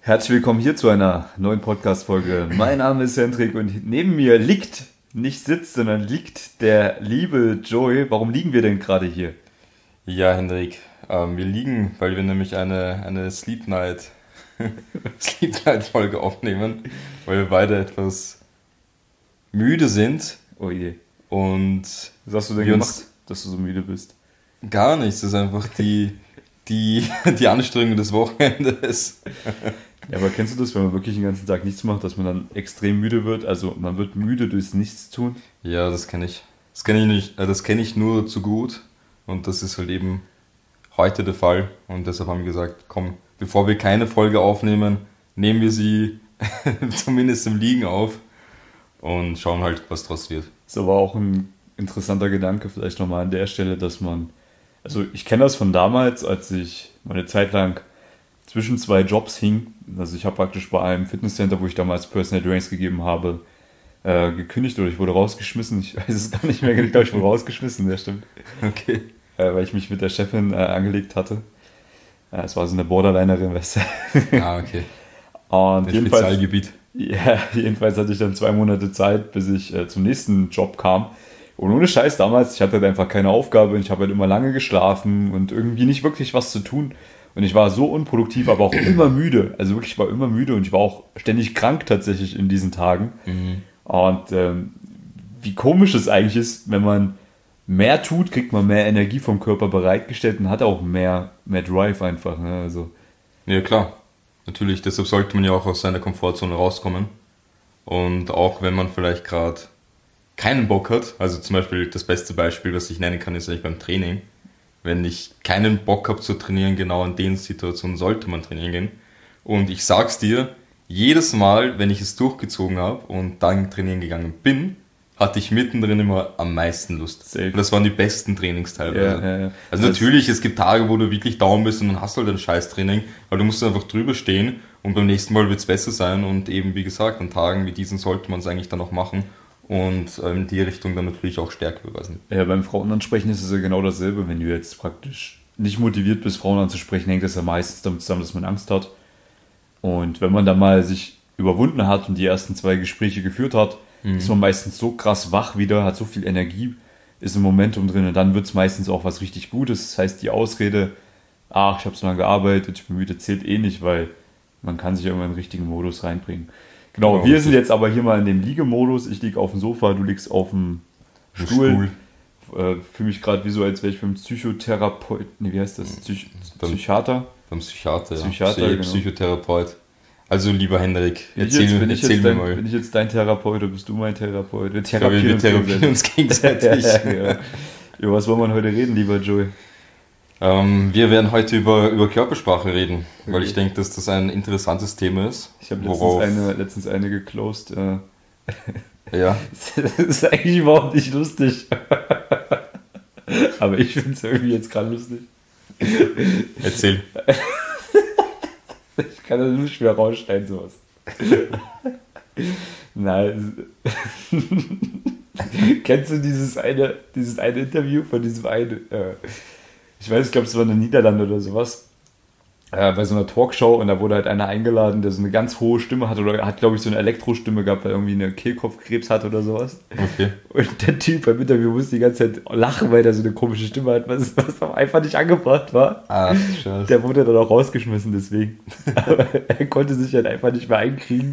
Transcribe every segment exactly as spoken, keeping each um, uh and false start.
Herzlich willkommen hier zu einer neuen Podcast-Folge. Mein Name ist Hendrik und neben mir liegt, nicht sitzt, sondern liegt der liebe Joey. Warum liegen wir denn gerade hier? Ja, Hendrik, ähm, wir liegen, weil wir nämlich eine, eine Sleep Night, Sleep Night Folge aufnehmen, weil wir beide etwas müde sind. Oh je. Und was hast du denn wir gemacht, uns dass du so müde bist? Gar nichts, das ist einfach die, die, die Anstrengung des Wochenendes. Ja, aber kennst du das, wenn man wirklich den ganzen Tag nichts macht, dass man dann extrem müde wird? Also man wird müde durchs Nichtstun? Ja, das kenne ich. Das kenne ich nicht, äh, das kenne ich nur zu gut. Und das ist halt eben heute der Fall. Und deshalb haben wir gesagt, komm, bevor wir keine Folge aufnehmen, nehmen wir sie zumindest im Liegen auf und schauen halt, was draus wird. Das ist aber auch ein interessanter Gedanke, vielleicht nochmal an der Stelle, dass man, also ich kenne das von damals, als ich meine Zeit lang zwischen zwei Jobs hing. Also ich habe praktisch bei einem Fitnesscenter, wo ich damals Personal Trainings gegeben habe, äh, gekündigt oder ich wurde rausgeschmissen. Ich weiß es gar nicht mehr, ich glaube, ich wurde rausgeschmissen, ja stimmt. Okay. Äh, weil ich mich mit der Chefin äh, angelegt hatte. Äh, es war so eine Borderlinerin, weißt du. Ah, okay. Und das jedenfalls, Spezialgebiet. ja, jedenfalls hatte ich dann zwei Monate Zeit, bis ich äh, zum nächsten Job kam. Und ohne Scheiß damals, ich hatte halt einfach keine Aufgabe und ich habe halt immer lange geschlafen und irgendwie nicht wirklich was zu tun. Und ich war so unproduktiv, aber auch immer müde. Also wirklich, ich war immer müde und ich war auch ständig krank tatsächlich in diesen Tagen. Mhm. Und ähm, wie komisch es eigentlich ist, wenn man mehr tut, kriegt man mehr Energie vom Körper bereitgestellt und hat auch mehr, mehr Drive einfach. Ne? Also, Ja, klar. Natürlich, deshalb sollte man ja auch aus seiner Komfortzone rauskommen. Und auch wenn man vielleicht gerade keinen Bock hat, also zum Beispiel das beste Beispiel, was ich nennen kann, ist eigentlich beim Training. Wenn ich keinen Bock habe zu trainieren, genau in den Situationen sollte man trainieren gehen. Und ich sag's dir, jedes Mal, wenn ich es durchgezogen habe und dann trainieren gegangen bin, hatte ich mittendrin immer am meisten Lust. Safe. Und das waren die besten Trainings teilweise. Ja, ja, ja. Also Das- natürlich, es gibt Tage, wo du wirklich down bist und dann hast du halt ein Scheiß-Training, weil du musst einfach drüber stehen und beim nächsten Mal wird's besser sein und eben, wie gesagt, an Tagen wie diesen sollte man es eigentlich dann auch machen und ähm, in die Richtung dann natürlich auch Stärke beweisen. Ja, beim Frauen ansprechen ist es ja genau dasselbe. Wenn du jetzt praktisch nicht motiviert bist, Frauen anzusprechen, hängt das ja meistens damit zusammen, dass man Angst hat. Und wenn man dann mal sich überwunden hat und die ersten zwei Gespräche geführt hat, mhm. ist man meistens so krass wach wieder, hat so viel Energie, ist im Momentum drin und dann wird es meistens auch was richtig Gutes. Das heißt, die Ausrede, ach, ich habe so lange gearbeitet, ich bin müde, zählt eh nicht, weil man kann sich immer in den richtigen Modus reinbringen. Genau, Genau, wir richtig. sind jetzt aber hier mal in dem Liegemodus. Ich liege auf dem Sofa, du liegst auf dem Stuhl. Äh, fühle mich gerade wie so, als wäre ich beim Psychotherapeut. Nee, wie heißt das? Psych Beim- Psychiater? Beim Psychiater, ja. Psychiater, Psy- genau. Psychotherapeut. Also lieber Hendrik, Bin ich erzähl, jetzt, bin ich erzähl jetzt mir dein, mal. Bin ich jetzt dein Therapeut oder bist du mein Therapeut? Wir Ich glaube, wir therapieren uns gegenseitig. ja, ja. Über was wollen wir heute reden, lieber Joey? ähm, wir werden heute über, über Körpersprache reden, weil Okay. ich denke, dass das ein interessantes Thema ist. Ich habe worauf- letztens eine, letztens eine geclosed. Äh, Ja, das ist eigentlich überhaupt nicht lustig. Aber ich finde es irgendwie jetzt gerade lustig. erzähl. Ich kann das nicht mehr rausschneiden, sowas. Nein. Kennst du dieses eine, dieses eine Interview von diesem einen, äh, ich weiß, ich glaube, es war in den Niederlanden oder sowas, äh, bei so einer Talkshow und da wurde halt einer eingeladen, der so eine ganz hohe Stimme hat oder hat, glaube ich, so eine Elektrostimme gehabt, weil er irgendwie eine Kehlkopfkrebs hat oder sowas. Okay. Und der Typ beim Interview musste die ganze Zeit lachen, weil der so eine komische Stimme hat, was, was aber einfach nicht angebracht war. Ah, scheiße. Der wurde dann auch rausgeschmissen deswegen. Aber er konnte sich halt einfach nicht mehr einkriegen.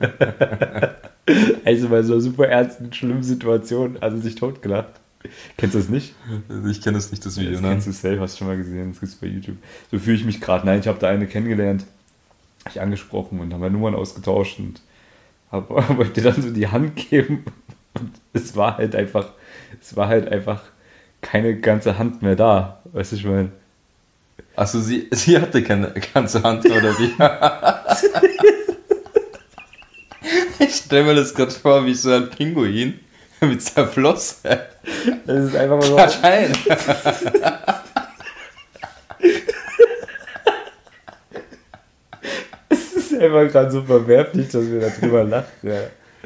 Also bei so einer super ernsten, schlimmen Situation hat er sich totgelacht. Kennst du das nicht? Ich kenne das nicht, das Video, Das ne? kennst du safe, hast du schon mal gesehen, das gibt's bei YouTube. So fühle ich mich gerade. Nein, ich habe da eine kennengelernt, hab ich angesprochen und haben wir Nummern ausgetauscht und hab, wollte dann so die Hand geben und es war halt einfach, es war halt einfach keine ganze Hand mehr da. Weißt du, ich meine. Also sie, sie hatte keine ganze Hand, oder wie? Ich stelle mir das gerade vor, wie so ein Pinguin mit seiner Flosse. Das ist einfach mal so. Klatsch ein. Es ist einfach gerade so verwerflich, dass wir darüber lachen. Ja.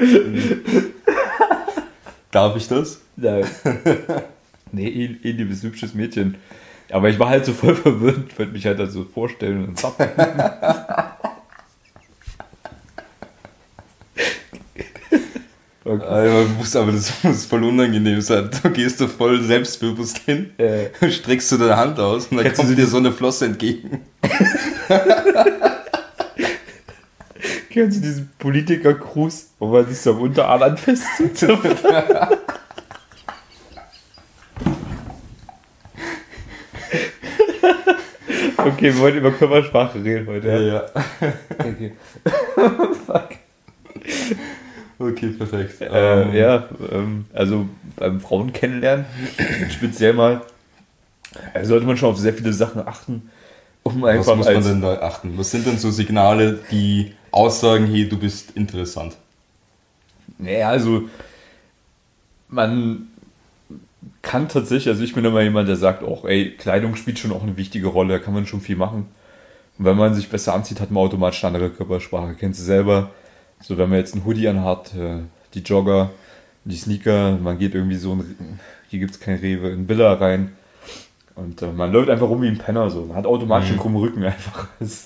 Darf ich das? Nein. Nee, eh, eh liebes, hübsches Mädchen. Aber ich war halt so voll verwirrt, wollte mich halt also vorstellen und zappen. Okay. Also, muss, aber das muss voll unangenehm sein. Du gehst da voll selbstbewusst hin, äh. streckst du deine Hand aus und dann Kennst kommt dir so eine Flosse entgegen. Kennst du diesen Politiker-Gruß, wo man sich so am Unterarm anfasst? Okay, wir wollen über Körpersprache reden heute. Ja, ja. Okay. Fuck. Okay, perfekt. Äh, um. Ja, ähm, also beim Frauen kennenlernen, speziell mal, äh, sollte man schon auf sehr viele Sachen achten. Um einfach Was muss man denn da achten? Was sind denn so Signale, die aussagen, hey, du bist interessant? Naja, also man kann tatsächlich, also ich bin immer jemand, der sagt auch, ey, Kleidung spielt schon auch eine wichtige Rolle, da kann man schon viel machen. Und wenn man sich besser anzieht, hat man automatisch eine andere Körpersprache. Kennst du selber? So, wenn man jetzt einen Hoodie anhat, die Jogger, die Sneaker, man geht irgendwie so, ein, hier gibt es kein Rewe, in Billa rein und äh, man läuft einfach rum wie ein Penner, so. Man hat automatisch mhm. einen krummen Rücken einfach.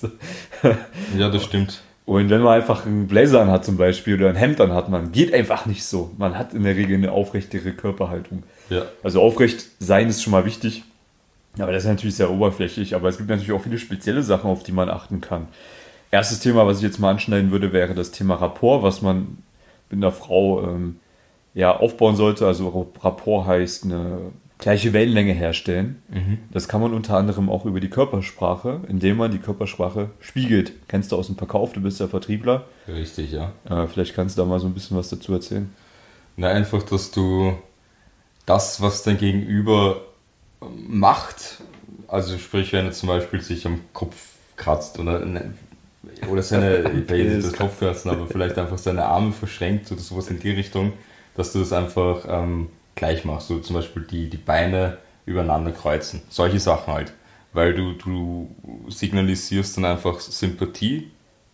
Ja, das stimmt. Und wenn man einfach einen Blazer anhat zum Beispiel oder ein Hemd anhat, man geht einfach nicht so. Man hat in der Regel eine aufrechtere Körperhaltung. Ja. Also aufrecht sein ist schon mal wichtig, aber das ist natürlich sehr oberflächlich, aber es gibt natürlich auch viele spezielle Sachen, auf die man achten kann. Erstes Thema, was ich jetzt mal anschneiden würde, wäre das Thema Rapport, was man mit einer Frau ähm, ja, aufbauen sollte. Also Rapport heißt eine gleiche Wellenlänge herstellen. Mhm. Das kann man unter anderem auch über die Körpersprache, indem man die Körpersprache spiegelt. Kennst du aus dem Verkauf, du bist ja Vertriebler. Richtig, ja. Äh, vielleicht kannst du da mal so ein bisschen was dazu erzählen. Na, einfach, dass du das, was dein Gegenüber macht, also sprich, wenn er zum Beispiel sich am Kopf kratzt oder oder seine, ich will jetzt das Kopfkratzen, aber vielleicht einfach seine Arme verschränkt oder sowas in die Richtung, dass du das einfach ähm, gleich machst. So zum Beispiel die, die Beine übereinander kreuzen. Solche Sachen halt. Weil du, du signalisierst dann einfach Sympathie.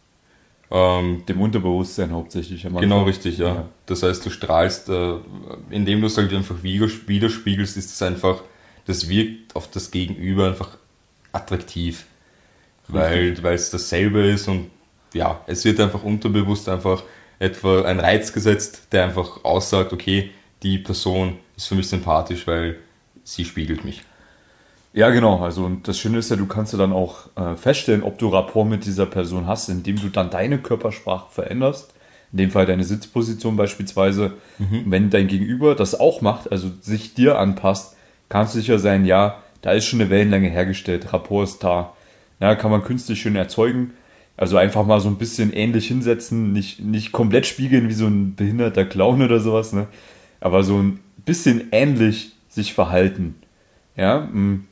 Ähm, Dem Unterbewusstsein hauptsächlich. Genau, richtig, ja. ja. Das heißt, du strahlst, äh, indem du es halt einfach widerspiegelst, ist es einfach, das wirkt auf das Gegenüber einfach attraktiv. Weil, weil es dasselbe ist und ja, es wird einfach unterbewusst einfach etwa ein Reiz gesetzt, der einfach aussagt, okay, die Person ist für mich sympathisch, weil sie spiegelt mich. Ja, genau. Also und das Schöne ist ja, du kannst ja dann auch äh, feststellen, ob du Rapport mit dieser Person hast, indem du dann deine Körpersprache veränderst. In dem Fall deine Sitzposition beispielsweise. Mhm. Wenn dein Gegenüber das auch macht, also sich dir anpasst, kannst du sicher sein, ja, da ist schon eine Wellenlänge hergestellt, Rapport ist da. Ja, kann man künstlich schön erzeugen. Also einfach mal so ein bisschen ähnlich hinsetzen, nicht, nicht komplett spiegeln wie so ein behinderter Clown oder sowas, ne? Aber so ein bisschen ähnlich sich verhalten. Ja,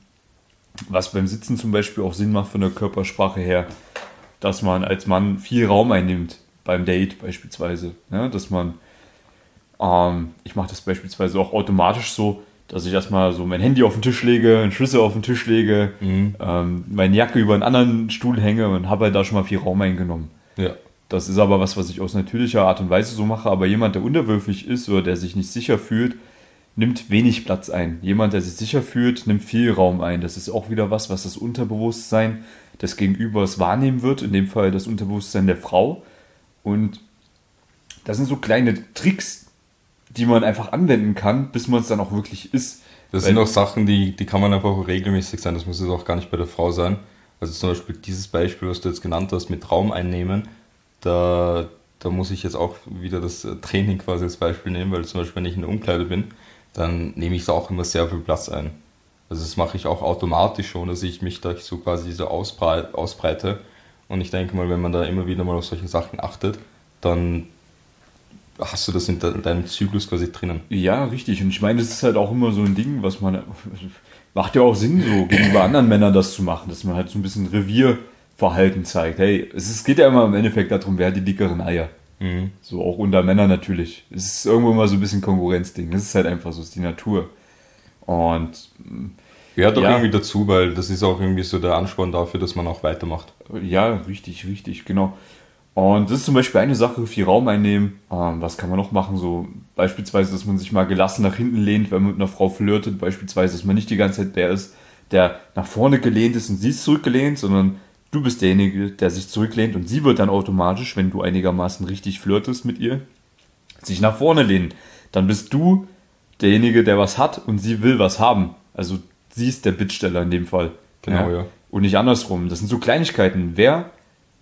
was beim Sitzen zum Beispiel auch Sinn macht von der Körpersprache her, dass man als Mann viel Raum einnimmt, beim Date beispielsweise. Ja, dass man, ähm, ich mache das beispielsweise auch automatisch so, dass ich erstmal so mein Handy auf den Tisch lege, einen Schlüssel auf den Tisch lege, mhm. ähm, meine Jacke über einen anderen Stuhl hänge und habe halt da schon mal viel Raum eingenommen. Ja. Das ist aber was, was ich aus natürlicher Art und Weise so mache, aber jemand, der unterwürfig ist oder der sich nicht sicher fühlt, nimmt wenig Platz ein. Jemand, der sich sicher fühlt, nimmt viel Raum ein. Das ist auch wieder was, was das Unterbewusstsein des Gegenübers wahrnehmen wird, in dem Fall das Unterbewusstsein der Frau. Und das sind so kleine Tricks, die man einfach anwenden kann, bis man es dann auch wirklich ist. Das sind auch Sachen, die, die kann man einfach auch regelmäßig sein, das muss jetzt auch gar nicht bei der Frau sein. Also zum Beispiel dieses Beispiel, was du jetzt genannt hast, mit Raum einnehmen, da, da muss ich jetzt auch wieder das Training quasi als Beispiel nehmen, weil zum Beispiel, wenn ich in der Umkleide bin, dann nehme ich da auch immer sehr viel Platz ein. Also das mache ich auch automatisch schon, dass ich mich da so quasi so ausbrei- ausbreite. Und ich denke mal, wenn man da immer wieder mal auf solche Sachen achtet, dann hast du das in de- deinem Zyklus quasi drinnen. Ja, richtig. Und ich meine, das ist halt auch immer so ein Ding, was man... Macht ja auch Sinn, so gegenüber anderen Männern das zu machen, dass man halt so ein bisschen Revierverhalten zeigt. Hey, es ist, geht ja immer im Endeffekt darum, wer hat die dickeren Eier. Mhm. So auch unter Männern natürlich. Es ist irgendwo immer so ein bisschen Konkurrenzding. Das ist halt einfach so, ist die Natur. Und gehört auch ja, irgendwie dazu, weil das ist auch irgendwie so der Ansporn dafür, dass man auch weitermacht. Ja, richtig, richtig, genau. Und das ist zum Beispiel eine Sache, viel Raum einnehmen. Ähm, was kann man noch machen? So beispielsweise, dass man sich mal gelassen nach hinten lehnt, wenn man mit einer Frau flirtet. Beispielsweise, dass man nicht die ganze Zeit der ist, der nach vorne gelehnt ist und sie ist zurückgelehnt, sondern du bist derjenige, der sich zurücklehnt und sie wird dann automatisch, wenn du einigermaßen richtig flirtest mit ihr, sich nach vorne lehnen. Dann bist du derjenige, der was hat und sie will was haben. Also sie ist der Bittsteller in dem Fall. Genau, ja. Und nicht andersrum. Das sind so Kleinigkeiten. Wer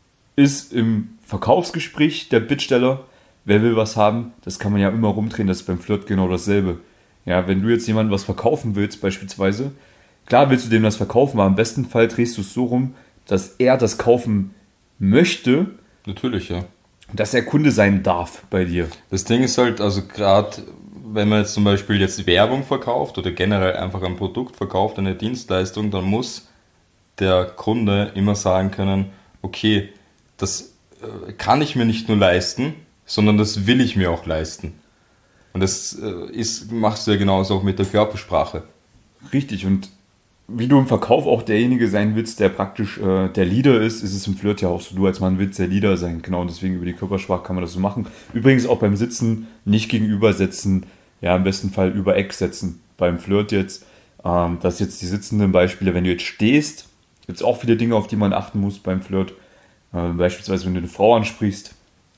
ist im Verkaufsgespräch der Bittsteller? Wer will was haben? Das kann man ja immer rumdrehen. Das ist beim Flirt genau dasselbe. Ja, wenn du jetzt jemandem was verkaufen willst beispielsweise, klar willst du dem das verkaufen, aber im besten Fall drehst du es so rum, dass er das kaufen möchte. Natürlich, ja. Dass er Kunde sein darf bei dir. Das Ding ist halt, also gerade wenn man jetzt zum Beispiel jetzt Werbung verkauft oder generell einfach ein Produkt verkauft, eine Dienstleistung, dann muss der Kunde immer sagen können, okay, das äh, kann ich mir nicht nur leisten, sondern das will ich mir auch leisten. Und das äh, ist, machst du ja genauso auch mit der Körpersprache. Richtig, und wie du im Verkauf auch derjenige sein willst, der praktisch äh, der Leader ist, ist es im Flirt ja auch so. Du als Mann willst der Leader sein. Genau, und deswegen über die Körpersprache kann man das so machen. Übrigens auch beim Sitzen nicht gegenübersetzen, ja, im besten Fall über Eck setzen. Beim Flirt jetzt, ähm, das jetzt die sitzenden Beispiele, wenn du jetzt stehst, gibt es auch viele Dinge, auf die man achten muss beim Flirt. Äh, beispielsweise, wenn du eine Frau ansprichst,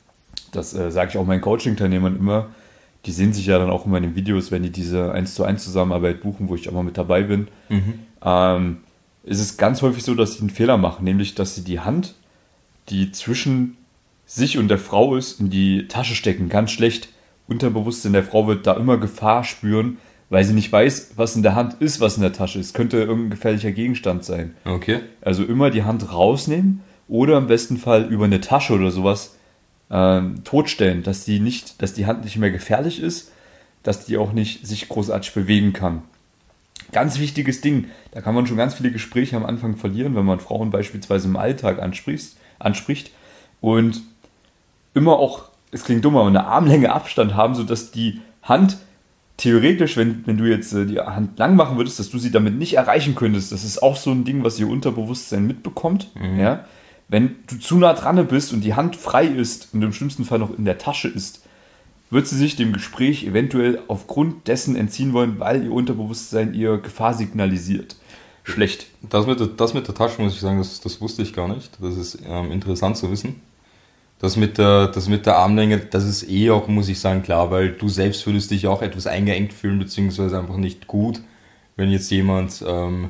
das äh, sage ich auch meinen Coaching-Teilnehmern immer, die sehen sich ja dann auch immer in den Videos, wenn die diese eins zu eins Zusammenarbeit buchen, wo ich auch mal mit dabei bin. Mhm. Ähm, ist es ganz häufig so, dass sie einen Fehler machen, nämlich, dass sie die Hand, die zwischen sich und der Frau ist, in die Tasche stecken. Ganz schlecht. Unterbewusstsein der Frau wird da immer Gefahr spüren, weil sie nicht weiß, was in der Hand ist, was in der Tasche ist. Könnte irgendein gefährlicher Gegenstand sein. Okay. Also immer die Hand rausnehmen oder im besten Fall über eine Tasche oder sowas ähm, totstellen, dass die nicht, dass die Hand nicht mehr gefährlich ist, dass die auch nicht sich großartig bewegen kann. Ganz wichtiges Ding, da kann man schon ganz viele Gespräche am Anfang verlieren, wenn man Frauen beispielsweise im Alltag anspricht, anspricht und immer auch, es klingt dumm, aber eine Armlänge Abstand haben, sodass die Hand theoretisch, wenn, wenn du jetzt äh, die Hand lang machen würdest, dass du sie damit nicht erreichen könntest. Das ist auch so ein Ding, was ihr Unterbewusstsein mitbekommt. Mhm. Ja? Wenn du zu nah dran bist und die Hand frei ist und im schlimmsten Fall noch in der Tasche ist, wird sie sich dem Gespräch eventuell aufgrund dessen entziehen wollen, weil ihr Unterbewusstsein ihr Gefahr signalisiert. Schlecht. Das mit der, das mit der Tasche, muss ich sagen, das, das wusste ich gar nicht. Das ist ähm, interessant zu wissen. Das mit, der, das mit der Armlänge, das ist eh auch, muss ich sagen, klar, weil du selbst würdest dich auch etwas eingeengt fühlen, beziehungsweise einfach nicht gut, wenn jetzt jemand ähm,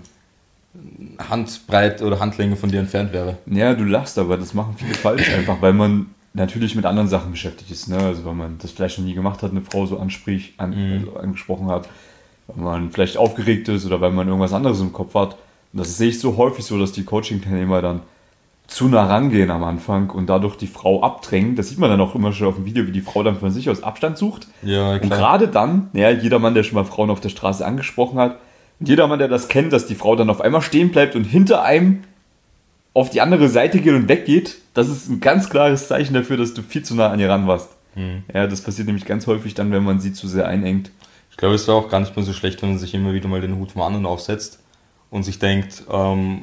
Handbreit oder Handlänge von dir entfernt wäre. Ja, du lachst, aber das machen viele falsch einfach, weil man natürlich mit anderen Sachen beschäftigt ist. Ne? Also weil man das vielleicht noch nie gemacht hat, eine Frau so ansprich, an, mhm. also angesprochen hat, weil man vielleicht aufgeregt ist oder weil man irgendwas anderes im Kopf hat. Und das sehe ich so häufig so, dass die Coaching-Teilnehmer dann zu nah rangehen am Anfang und dadurch die Frau abdrängen. Das sieht man dann auch immer schon auf dem Video, wie die Frau dann von sich aus Abstand sucht. Ja, klar. Und gerade dann, ja, jeder Mann, der schon mal Frauen auf der Straße angesprochen hat, und jeder Mann, der das kennt, dass die Frau dann auf einmal stehen bleibt und hinter einem auf die andere Seite geht und weggeht, das ist ein ganz klares Zeichen dafür, dass du viel zu nah an ihr ran warst. Mhm. Ja, das passiert nämlich ganz häufig dann, wenn man sie zu sehr einengt. Ich glaube, es wäre auch gar nicht mehr so schlecht, wenn man sich immer wieder mal den Hut vom anderen aufsetzt und sich denkt, ähm,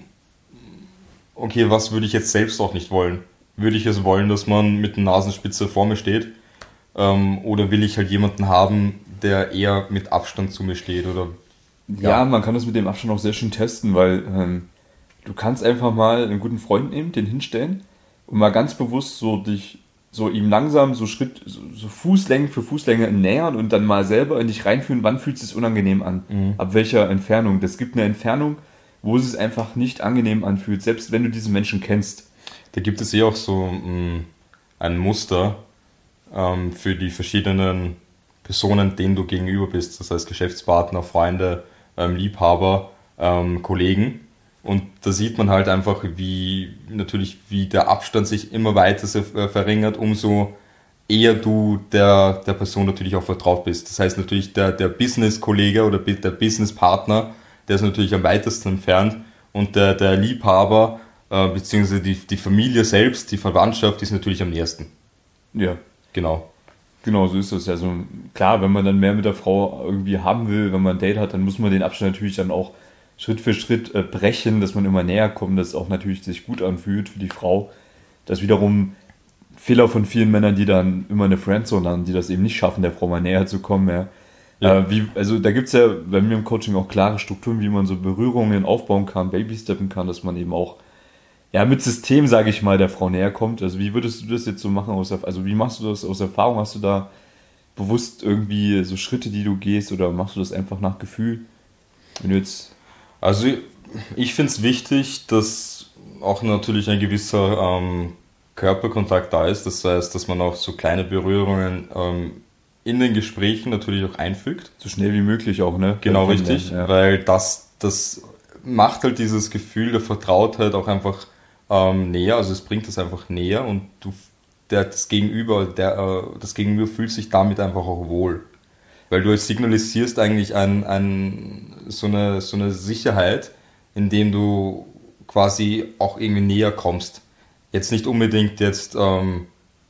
okay, was würde ich jetzt selbst auch nicht wollen? Würde ich es wollen, dass man mit der Nasenspitze vor mir steht? Ähm, oder will ich halt jemanden haben, der eher mit Abstand zu mir steht? Oder ja, ja man kann das mit dem Abstand auch sehr schön testen, weil ähm, du kannst einfach mal einen guten Freund nehmen, den hinstellen und mal ganz bewusst so dich, so ihm langsam so Schritt, so, so Fußlänge für Fußlänge nähern und dann mal selber in dich reinfühlen, wann fühlt es sich unangenehm an? Mhm. Ab welcher Entfernung? Das gibt eine Entfernung, wo es sich einfach nicht angenehm anfühlt, selbst wenn du diese Menschen kennst. Da gibt es eh auch so mh, ein Muster ähm, für die verschiedenen Personen, denen du gegenüber bist. Das heißt Geschäftspartner, Freunde, ähm, Liebhaber, ähm, Kollegen. Und da sieht man halt einfach, wie natürlich wie der Abstand sich immer weiter verringert, umso eher du der, der Person natürlich auch vertraut bist. Das heißt natürlich der, der Business-Kollege oder der Business-Partner, der ist natürlich am weitesten entfernt und der, der Liebhaber äh, beziehungsweise die, die Familie selbst, die Verwandtschaft ist natürlich am nächsten. Ja. Genau. Genau, so ist das. Also klar, wenn man dann mehr mit der Frau irgendwie haben will, wenn man ein Date hat, dann muss man den Abstand natürlich dann auch Schritt für Schritt äh, brechen, dass man immer näher kommt, dass es auch natürlich sich gut anfühlt für die Frau. Das ist wiederum Fehler von vielen Männern, die dann immer eine Friendzone haben, die das eben nicht schaffen, der Frau mal näher zu kommen. Ja. Ja. Äh, wie, also da gibt es ja bei mir im Coaching auch klare Strukturen, wie man so Berührungen aufbauen kann, Babysteppen kann, dass man eben auch ja mit System, sage ich mal, der Frau näher kommt. Also wie würdest du das jetzt so machen? Aus, also wie machst du das aus Erfahrung? Hast du da bewusst irgendwie so Schritte, die du gehst, oder machst du das einfach nach Gefühl? Wenn du jetzt Also ich finde es wichtig, dass auch natürlich ein gewisser ähm, Körperkontakt da ist. Das heißt, dass man auch so kleine Berührungen ähm, in den Gesprächen natürlich auch einfügt. so schnell wie möglich auch, ne? Genau, Beim richtig. Kennenlernen, Weil das, das macht halt dieses Gefühl der Vertrautheit auch einfach ähm, näher. Also es bringt es einfach näher und du, der, das Gegenüber, der, äh, das Gegenüber fühlt sich damit einfach auch wohl. Weil du signalisierst eigentlich ein, ein, so, eine, so eine Sicherheit, indem du quasi auch irgendwie näher kommst. Jetzt nicht unbedingt jetzt, ähm,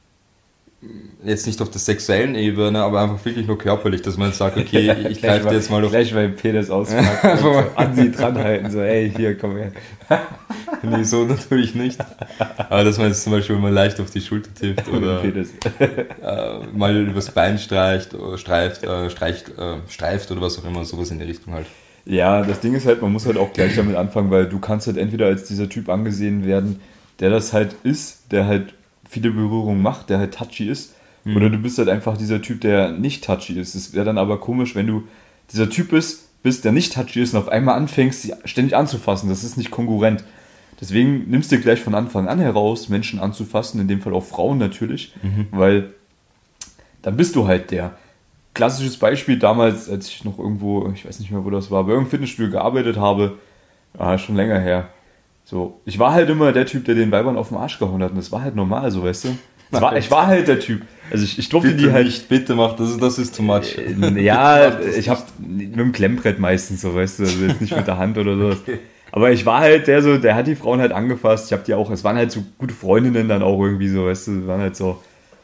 jetzt nicht auf der sexuellen Ebene, aber einfach wirklich nur körperlich, dass man jetzt sagt, okay, ich Gleich greife dir jetzt mal auf... Gleich beim Penis auspacken und so an sie dranhalten, so, ey, hier, komm her. Nee, so natürlich nicht. Aber dass man jetzt zum Beispiel mal leicht auf die Schulter tippt oder Penis. äh, mal übers Bein streicht, oder streift, äh, streicht, äh, streift oder was auch immer, sowas in die Richtung halt. Ja, das Ding ist halt, man muss halt auch gleich damit anfangen, weil du kannst halt entweder als dieser Typ angesehen werden, der das halt ist, der halt viele Berührungen macht, der halt touchy ist, mhm. oder du bist halt einfach dieser Typ, der nicht touchy ist. Es wäre dann aber komisch, wenn du dieser Typ bist, bist, der nicht touchy ist und auf einmal anfängst, sie ständig anzufassen. Das ist nicht konkurrent. Deswegen nimmst du gleich von Anfang an heraus, Menschen anzufassen, in dem Fall auch Frauen natürlich, mhm. weil dann bist du halt der. Klassisches Beispiel damals, als ich noch irgendwo, ich weiß nicht mehr, wo das war, bei irgendeinem Fitnessstudio gearbeitet habe, ah, schon länger her. So, ich war halt immer der Typ, der den Weibern auf den Arsch gehauen hat und das war halt normal, so, weißt du. Das war, ich war halt der Typ. Also ich, ich durfte bitte die halt... Nicht, bitte mach das, das ist too much. Äh, ja, ich hab mit dem Klemmbrett meistens, so, weißt du, also jetzt nicht mit der Hand oder sowas. Okay. Aber ich war halt der so, der hat die Frauen halt angefasst. Ich hab die auch, es waren halt so gute Freundinnen dann auch irgendwie so, weißt du, waren halt so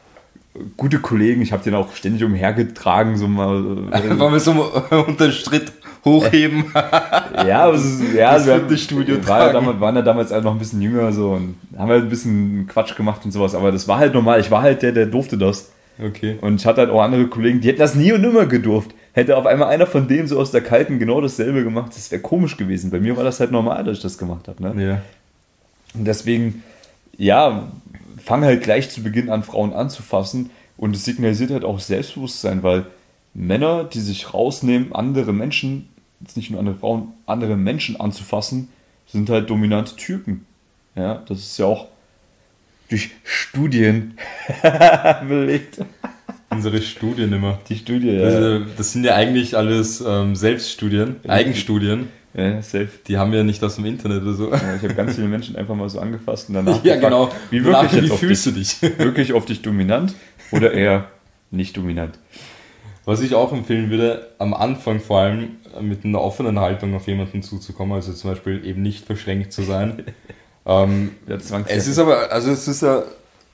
gute Kollegen. Ich habe den auch ständig umhergetragen, so mal. Wollen wir so unter den Schritt hochheben? Ja, aber es ist, ja, das wir haben, Studio war ja damals, waren ja damals halt noch ein bisschen jünger so und haben halt ein bisschen Quatsch gemacht und sowas. Aber das war halt normal. Ich war halt der, der durfte das. Okay. Und ich hatte halt auch andere Kollegen, die hätten das nie und nimmer gedurft. Hätte auf einmal einer von denen so aus der Kalten genau dasselbe gemacht, das wäre komisch gewesen. Bei mir war das halt normal, dass ich das gemacht habe. Ne? Ja. Und deswegen, ja, fang halt gleich zu Beginn an, Frauen anzufassen. Und es signalisiert halt auch Selbstbewusstsein, weil Männer, die sich rausnehmen, andere Menschen, jetzt nicht nur andere Frauen, andere Menschen anzufassen, sind halt dominante Typen. Ja, das ist ja auch durch Studien belegt. Unsere Studien immer. Die Studie, ja. Das, das sind ja eigentlich alles ähm, Selbststudien, ja, Eigenstudien. Ja, safe. Die haben wir ja nicht aus dem Internet oder so. Ja, ich habe ganz viele Menschen einfach mal so angefasst und danach ja, gefragt, genau. Wie, wirklich danach, jetzt wie fühlst dich? du dich? Wirklich auf dich dominant oder eher nicht dominant? Was ich auch empfehlen würde, am Anfang vor allem mit einer offenen Haltung auf jemanden zuzukommen, also zum Beispiel eben nicht verschränkt zu sein. ähm, ja, es ist aber, also es ist ja,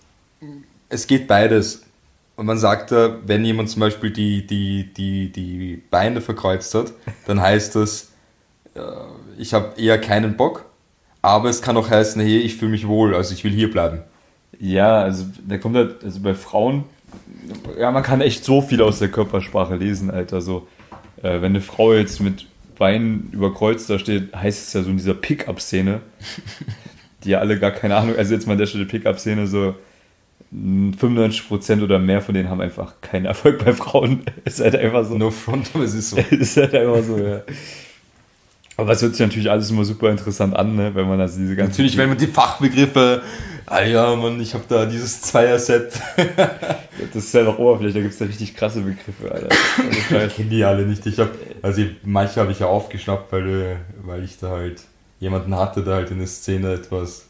es geht beides. Und man sagt ja, wenn jemand zum Beispiel die, die, die, die Beine verkreuzt hat, dann heißt das, äh, ich habe eher keinen Bock, aber es kann auch heißen, hey, ich fühle mich wohl, also ich will hier bleiben. Ja, also da kommt halt, also bei Frauen, ja, man kann echt so viel aus der Körpersprache lesen, Alter, so, äh, wenn eine Frau jetzt mit Beinen überkreuzt da steht, heißt es ja so in dieser Pick-up-Szene, die ja alle gar keine Ahnung, also jetzt mal an der Stelle Pick-up-Szene, so fünfundneunzig Prozent oder mehr von denen haben einfach keinen Erfolg bei Frauen. Ist halt einfach so. No front, aber es ist so. Ist halt einfach so, ja. Aber es hört sich natürlich alles immer super interessant an, ne? Wenn man also diese ganzen... Natürlich, wenn man die Fachbegriffe, ah ja, Mann, ich habe da dieses Zweier-Set. Das ist ja noch Oberfläche, da gibt es da richtig krasse Begriffe, Alter. Also, ich kenne die alle nicht. Ich hab, also manche habe ich ja aufgeschnappt, weil, weil ich da halt jemanden hatte, der halt in der Szene etwas...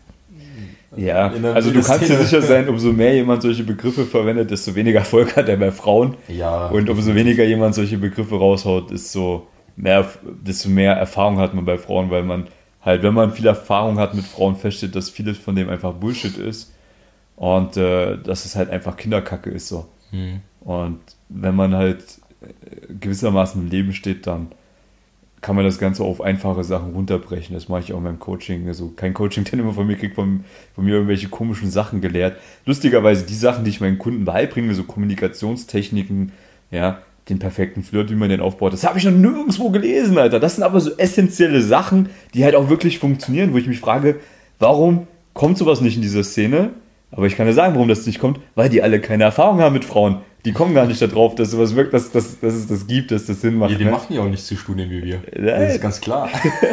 Ja, also du kannst dir sicher sein, umso mehr jemand solche Begriffe verwendet, desto weniger Erfolg hat er bei Frauen. Ja. Und umso weniger jemand solche Begriffe raushaut, ist so mehr, desto mehr Erfahrung hat man bei Frauen, weil man halt, wenn man viel Erfahrung hat mit Frauen, feststellt, dass vieles von dem einfach Bullshit ist und äh, dass es halt einfach Kinderkacke ist so. Hm. Und wenn man halt gewissermaßen im Leben steht, dann kann man das Ganze auf einfache Sachen runterbrechen. Das mache ich auch in meinem Coaching. Also kein Coaching, den immer von mir kriegt, von, von mir irgendwelche komischen Sachen gelehrt. Lustigerweise die Sachen, die ich meinen Kunden beibringe, so Kommunikationstechniken, ja, den perfekten Flirt, wie man den aufbaut, das habe ich noch nirgendwo gelesen, Alter. Das sind aber so essentielle Sachen, die halt auch wirklich funktionieren, wo ich mich frage, warum kommt sowas nicht in dieser Szene? Aber ich kann dir sagen, warum das nicht kommt, weil die alle keine Erfahrung haben mit Frauen. Die kommen gar nicht darauf, dass sowas wirkt, dass, dass, dass es das gibt, dass das Sinn macht. Ja, die ne? machen ja auch nicht so Studien wie wir. Nein. Das ist ganz klar.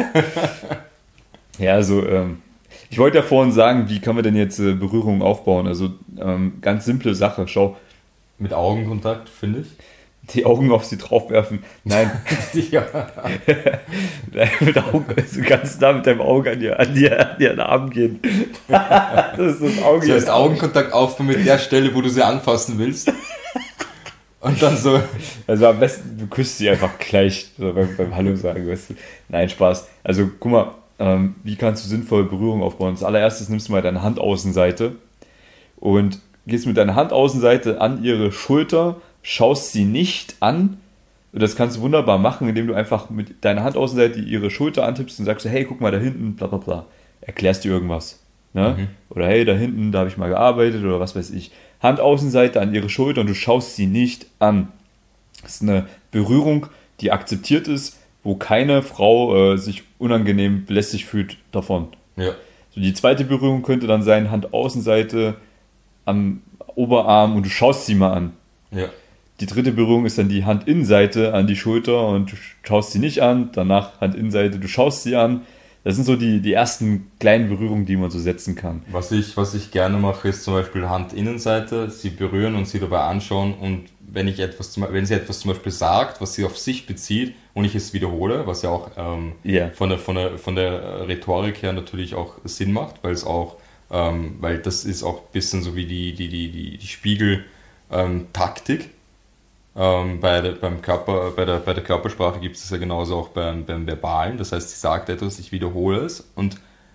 Ja, also ähm, ich wollte ja vorhin sagen, wie kann man denn jetzt äh, Berührung aufbauen? Also ähm, ganz simple Sache. Schau, Mit Augenkontakt, finde ich. die Augen auf sie drauf werfen. Nein, Ja. mit Augen, also ganz nah mit deinem Auge an ihr, an ihr, an ihren Arm gehen. Das ist das Auge. Das heißt, Augenkontakt aufbauen mit der Stelle, wo du sie anfassen willst. Und dann so. Also am besten, du küsst sie einfach gleich so beim, beim Hallo sagen, weißt du. Nein, Spaß. Also guck mal, ähm, wie kannst du sinnvoll Berührung aufbauen? Als allererstes nimmst du mal deine Handaußenseite und gehst mit deiner Handaußenseite an ihre Schulter, schaust sie nicht an. Und das kannst du wunderbar machen, indem du einfach mit deiner Handaußenseite ihre Schulter antippst und sagst, hey, guck mal da hinten, bla bla bla. Erklärst dir irgendwas. Ne? Mhm. Oder hey, da hinten, da habe ich mal gearbeitet oder was weiß ich. Handaußenseite an ihre Schulter und du schaust sie nicht an. Das ist eine Berührung, die akzeptiert ist, wo keine Frau äh, sich unangenehm belästigt fühlt davon. Ja. So, die zweite Berührung könnte dann sein, Handaußenseite am Oberarm und du schaust sie mal an. Ja. Die dritte Berührung ist dann die Handinnenseite an die Schulter und du schaust sie nicht an. Danach Handinnenseite, du schaust sie an. Das sind so die, die ersten kleinen Berührungen, die man so setzen kann. Was ich, was ich gerne mache, ist zum Beispiel Handinnenseite, sie berühren und sie dabei anschauen und wenn ich etwas, zum- wenn sie etwas zum Beispiel sagt, was sie auf sich bezieht und ich es wiederhole, was ja auch ähm, Ja. von, der, von, der, von der Rhetorik her natürlich auch Sinn macht, weil es auch, ähm, weil das ist auch ein bisschen so wie die, die, die, die, die Spiegel-Taktik. Ähm, bei, der, beim Körper, bei, der, bei der Körpersprache gibt es das ja genauso auch beim, beim Verbalen. Das heißt, sie sagt etwas, ich wiederhole es und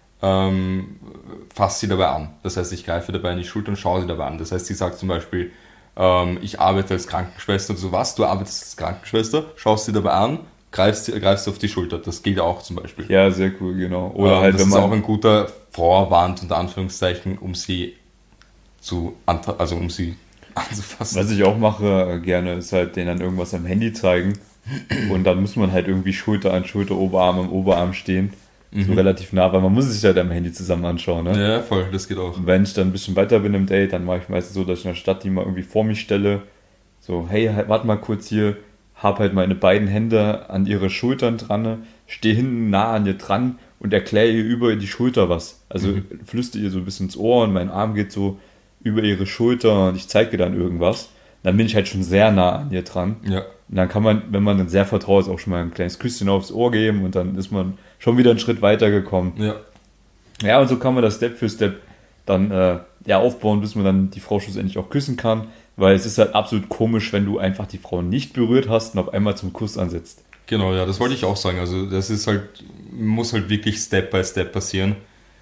ähm, fasse sie dabei an. Das heißt, ich greife dabei in die Schulter und schaue sie dabei an. Das heißt, sie sagt zum Beispiel, ähm, ich arbeite als Krankenschwester oder so was, du arbeitest als Krankenschwester, schaust sie dabei an, greifst, greifst auf die Schulter. Das geht auch zum Beispiel. Ja, sehr cool, genau. Oder ähm, halt, das wenn ist man. auch ein guter Vorwand, unter Anführungszeichen, um sie zu, anta- also um sie anzufassen. Was ich auch mache äh, gerne, ist halt denen dann irgendwas am Handy zeigen. Und dann muss man halt irgendwie Schulter an Schulter, Oberarm am Oberarm stehen. So Mhm. relativ nah, weil man muss es sich halt am Handy zusammen anschauen. Ne? Ja, voll, das geht auch. Und wenn ich dann ein bisschen weiter bin im Date, dann mache ich meistens so, dass ich in der Stadt die mal irgendwie vor mich stelle. So, hey, halt, warte mal kurz hier, hab halt meine beiden Hände an ihre Schultern dran, stehe hinten nah an ihr dran und erkläre ihr über die Schulter was. Also Mhm. flüstere ihr so ein bisschen ins Ohr und mein Arm geht so über ihre Schulter und ich zeige ihr dann irgendwas. Dann bin ich halt schon sehr nah an ihr dran. Ja. Und dann kann man, wenn man dann sehr vertraut ist, auch schon mal ein kleines Küsschen aufs Ohr geben und dann ist man schon wieder einen Schritt weiter gekommen. Ja. Ja, und so kann man das Step für Step dann äh, ja, aufbauen, bis man dann die Frau schlussendlich auch küssen kann. Weil es ist halt absolut komisch, wenn du einfach die Frau nicht berührt hast und auf einmal zum Kuss ansetzt. Genau, ja, das wollte ich auch sagen. Also das ist halt, muss halt wirklich Step by Step passieren.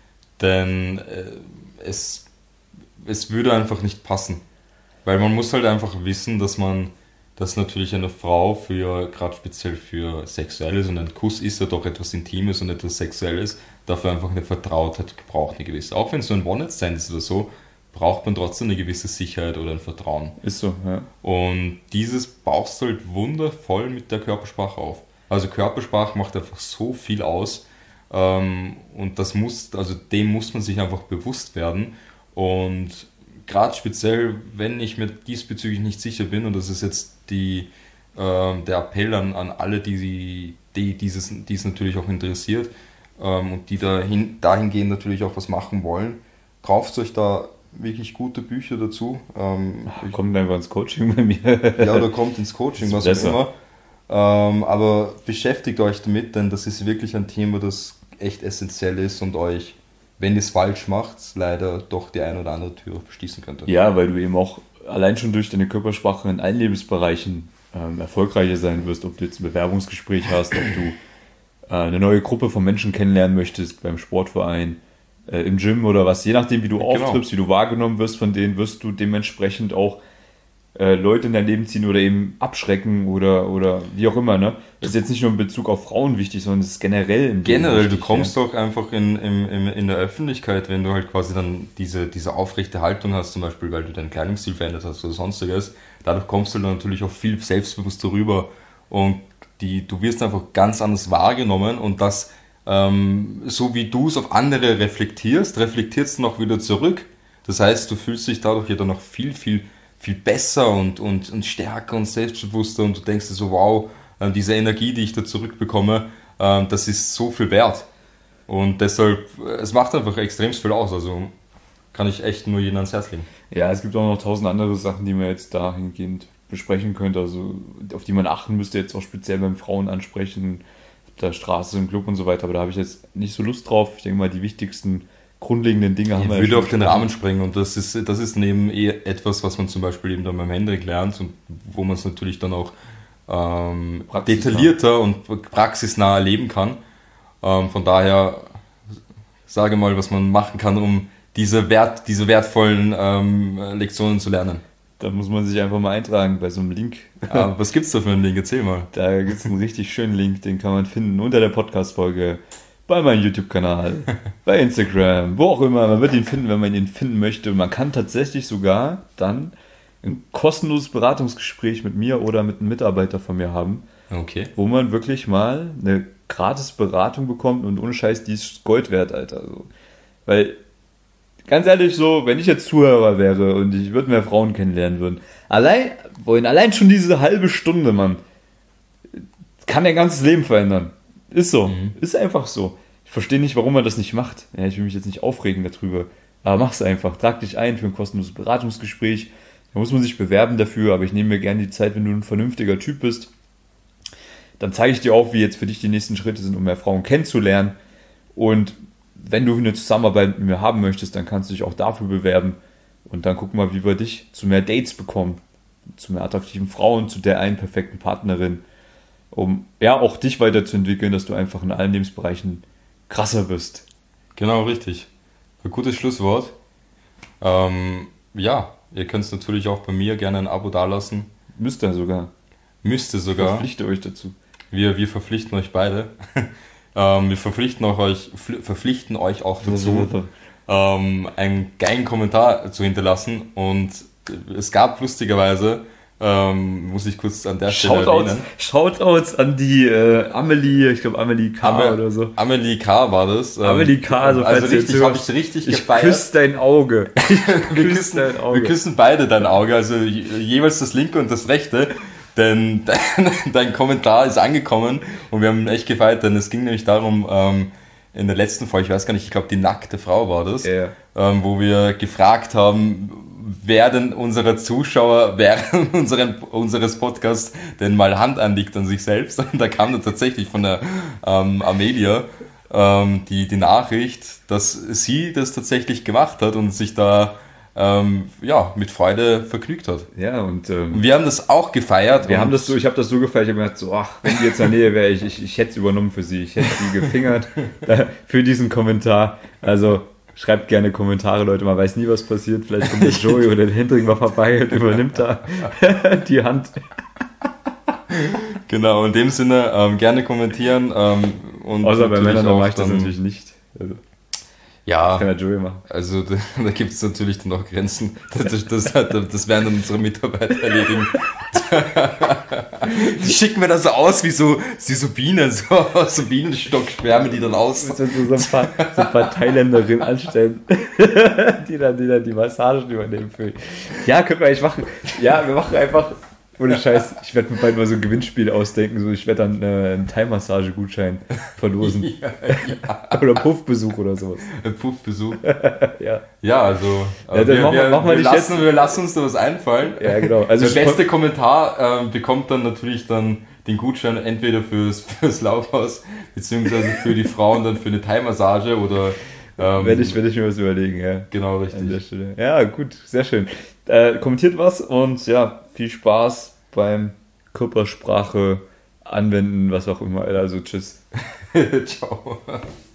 Denn äh, es, es würde einfach nicht passen. Weil man muss halt einfach wissen, dass man, dass natürlich eine Frau für, gerade speziell für Sexuelles und ein Kuss ist ja doch etwas Intimes und etwas Sexuelles, dafür einfach eine Vertrautheit braucht, eine gewisse. Auch wenn es so ein One-Night-Stand ist oder so, braucht man trotzdem eine gewisse Sicherheit oder ein Vertrauen. Ist so, ja. Und dieses baust du halt wundervoll mit der Körpersprache auf. Also Körpersprache macht einfach so viel aus ähm, und das muss, also dem muss man sich einfach bewusst werden. Und gerade speziell, wenn ich mir diesbezüglich nicht sicher bin, und das ist jetzt die, ähm, der Appell an, an alle, die, die dieses, die es natürlich auch interessiert ähm, und die dahin, dahingehend natürlich auch was machen wollen, kauft euch da wirklich gute Bücher dazu. Ähm, ich, Kommt einfach ins Coaching bei mir. ja, oder kommt ins Coaching, Ist was besser. auch immer. Ähm, aber beschäftigt euch damit, denn das ist wirklich ein Thema, das echt essentiell ist und euch, wenn ihr es falsch macht, leider doch die eine oder andere Tür schließen könnte. Ja, weil du eben auch allein schon durch deine Körpersprache in allen Lebensbereichen ähm, erfolgreicher sein wirst, ob du jetzt ein Bewerbungsgespräch hast, ob du äh, eine neue Gruppe von Menschen kennenlernen möchtest beim Sportverein, äh, im Gym oder was, je nachdem wie du Genau. auftrittst, wie du wahrgenommen wirst von denen, wirst du dementsprechend auch äh, Leute in dein Leben ziehen oder eben abschrecken oder, oder wie auch immer. Ne? Das ist jetzt nicht nur in Bezug auf Frauen wichtig, sondern es ist generell im Leben Generell, du wichtig, kommst ja. doch einfach in, in, in, in der Öffentlichkeit, wenn du halt quasi dann diese, diese aufrechte Haltung hast, zum Beispiel, weil du deinen Kleidungsstil verändert hast oder sonstiges, dadurch kommst du dann natürlich auch viel selbstbewusster rüber und die, du wirst einfach ganz anders wahrgenommen und das, ähm, so wie du es auf andere reflektierst, reflektierst du noch wieder zurück. Das heißt, du fühlst dich dadurch ja dann noch viel, viel viel besser und, und, und stärker und selbstbewusster und du denkst dir so, wow, äh, diese Energie, die ich da zurückbekomme, äh, das ist so viel wert. Und deshalb, äh, es macht einfach extrem viel aus, also kann ich echt nur jedem ans Herz legen. Ja, es gibt auch noch tausend andere Sachen, die man jetzt dahingehend besprechen könnte, also auf die man achten müsste, jetzt auch speziell beim Frauen ansprechen, auf der Straße, im Club und so weiter, aber da habe ich jetzt nicht so Lust drauf. Ich denke mal, die wichtigsten grundlegenden Dinge haben Ich wir würde ja auch den Rahmen sprengen und das ist, das ist neben eh etwas, was man zum Beispiel eben dann beim Hendrik lernt und wo man es natürlich dann auch ähm, detaillierter und praxisnah erleben kann. Ähm, von daher sage mal, was man machen kann, um diese, Wert, diese wertvollen ähm, Lektionen zu lernen. Da muss man sich einfach mal eintragen bei so einem Link. Ja, was gibt's da für einen Link? Erzähl mal. Da gibt es einen richtig schönen Link, den kann man finden unter der Podcast-Folge, bei meinem YouTube-Kanal, bei Instagram, wo auch immer. Man wird ihn finden, wenn man ihn finden möchte. Und man kann tatsächlich sogar dann ein kostenloses Beratungsgespräch mit mir oder mit einem Mitarbeiter von mir haben, Okay. wo man wirklich mal eine gratis Beratung bekommt und ohne Scheiß, die ist Gold wert, Alter. So. Weil, ganz ehrlich, so, wenn ich jetzt Zuhörer wäre und ich würde mehr Frauen kennenlernen würden, allein, wollen allein schon diese halbe Stunde, Mann, kann dein ganzes Leben verändern. Ist so. Mhm. Ist einfach so. Ich verstehe nicht, warum man das nicht macht. Ja, ich will mich jetzt nicht aufregen darüber. Aber mach's einfach. Trag dich ein für ein kostenloses Beratungsgespräch. Da muss man sich bewerben dafür, aber ich nehme mir gerne die Zeit, wenn du ein vernünftiger Typ bist. Dann zeige ich dir auch, wie jetzt für dich die nächsten Schritte sind, um mehr Frauen kennenzulernen. Und wenn du eine Zusammenarbeit mit mir haben möchtest, dann kannst du dich auch dafür bewerben. Und dann gucken wir, wie wir dich zu mehr Dates bekommen. Zu mehr attraktiven Frauen, zu der einen perfekten Partnerin. Um ja auch dich weiterzuentwickeln, dass du einfach in allen Lebensbereichen krasser wirst. Genau, richtig. Ein gutes Schlusswort. Ähm, ja, ihr könnt natürlich auch bei mir gerne ein Abo dalassen. Müsst ihr sogar. Müsste sogar. Verpflichte euch dazu. Wir, wir verpflichten euch beide. ähm, wir verpflichten, auch euch, verpflichten euch auch dazu, ähm, einen geilen Kommentar zu hinterlassen. Und es gab lustigerweise, ähm, muss ich kurz an der Stelle Shoutouts, erwähnen. Shoutouts an die äh, Amelie, ich glaube Amelie K. Ame- oder so. Amelie K. war das. Ähm, Amelie K. So also falls du richtig, jetzt habe hörst. ich richtig Ich gefeiert. küsse dein Auge. wir, küss küssen, dein Auge. wir küssen beide dein Auge, also je- jeweils das linke und das rechte. Denn dein, dein Kommentar ist angekommen und wir haben echt gefeiert, denn es ging nämlich darum, ähm, in der letzten Folge, ich weiß gar nicht, ich glaube die nackte Frau war das, Ja. ähm, wo wir gefragt haben, wer denn unserer Zuschauer während unseren, unseres Podcasts denn mal Hand anlegt an sich selbst. Und da kam dann tatsächlich von der ähm, Amelia ähm, die, die Nachricht, dass sie das tatsächlich gemacht hat und sich da ähm, ja, mit Freude vergnügt hat. Ja, und ähm, Und wir haben das auch gefeiert. wir und haben das so, ich habe das so gefeiert, ich habe mir gedacht, so, ach, wenn die jetzt in der Nähe wäre, ich, ich, ich hätte es übernommen für sie, ich hätte sie gefingert äh, für diesen Kommentar. Also schreibt gerne Kommentare, Leute, man weiß nie, was passiert. Vielleicht kommt der Joey oder der Hendrik mal vorbei und übernimmt da die Hand. Genau, in dem Sinne ähm, gerne kommentieren. Ähm, und Außer bei natürlich Männern, da auch mache ich das dann- natürlich nicht. Also, Ja, das kann der Joey machen. also da, da gibt es natürlich dann auch Grenzen. Das, das, das, das werden dann unsere Mitarbeiter erledigen. Die schicken mir das so aus wie so, wie so Bienen, so, so Bienenstockschwärme, die dann aus. Ich muss so ein paar, so ein paar Thailänderinnen anstellen, die dann, die dann die Massagen übernehmen für. Ja, können wir eigentlich machen. Ja, wir machen einfach, ohne Scheiß, ich werde mir bald mal so ein Gewinnspiel ausdenken, so ich werde dann äh, einen Thai-Massage-Gutschein verlosen. Ja, ja. Oder Puffbesuch oder sowas. Ein Puffbesuch. Ja, Ja, also äh, Ja, dann wir, machen wir- wir, machen wir wir, nicht lassen, jetzt. wir lassen uns da was einfallen. ja genau. Also Der beste Kommentar äh, bekommt dann natürlich dann den Gutschein entweder fürs, fürs Laufhaus, beziehungsweise für die Frauen dann für eine Thai-Massage oder ähm, werde ich, werd ich mir was überlegen, ja. genau An der richtig. Stelle. Ja, gut, sehr schön. Äh, kommentiert was und ja, viel Spaß beim Körpersprache anwenden, was auch immer. Also tschüss. Ciao.